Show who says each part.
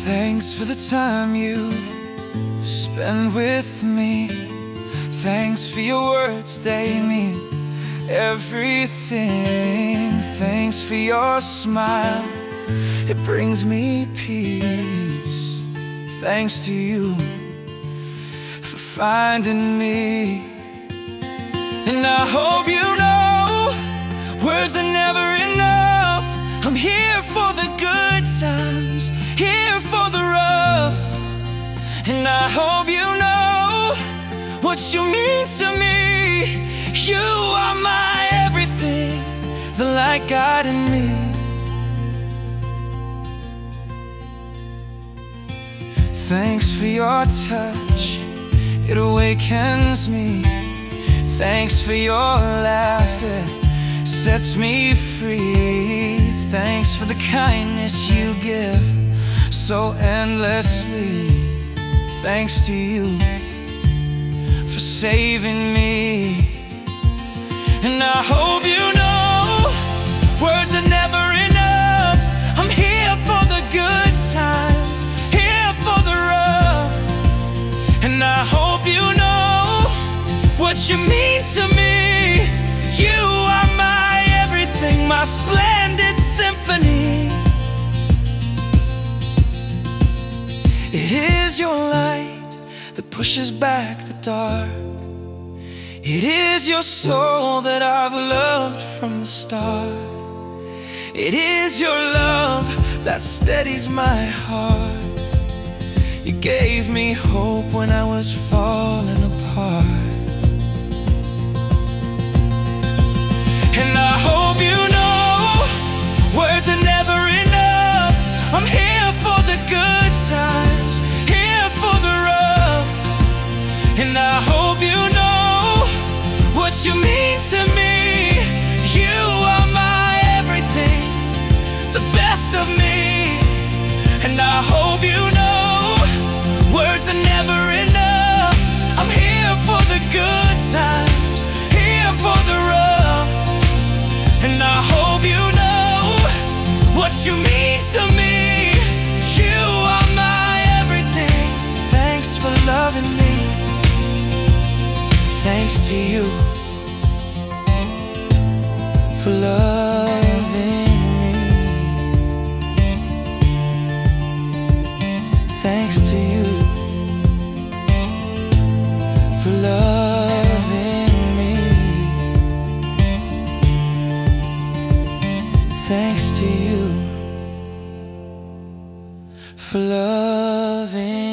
Speaker 1: Thanks for the time you spend with me. Thanks for your words, they mean everything. Thanks for your smile, it brings me peace. Thanks to you for finding me. And I hope you know, words are never enough. I'm here for the good times, here for the rough. And I hope you know what you mean to me. You are my everything, the light guiding me. Thanks for your touch, it awakens me. Thanks for your laugh, it sets me free. Thanks for the kindness you give so endlessly. Thanks to you for saving me. And I hope you know, words are never enough. I'm here for the good times, here for the rough. And I hope you know what you mean to me. You are my everything, my splendid symphony. It is your light that pushes back the dark. It is your soul that I've loved from the start. It is your love that steadies my heart. You gave me hope when I was falling apart. And I hope you know, words are never enough. I'm here for the good times, here for the rough. And I hope you know what you mean to me. You are my everything, the best of me. And I hope you know, words are never enough. I'm here for the good times, here for the rough. And I hope you know what you mean to me. You are my everything. Thanks for loving me. Thanks to you for loving me. Thanks to you for loving me. Thanks to you for loving